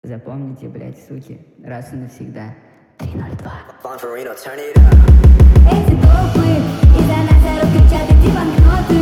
Запомните, блядь, суки, раз и навсегда. 302. Эти толпы из-за нас орут, кричат эти банкноты.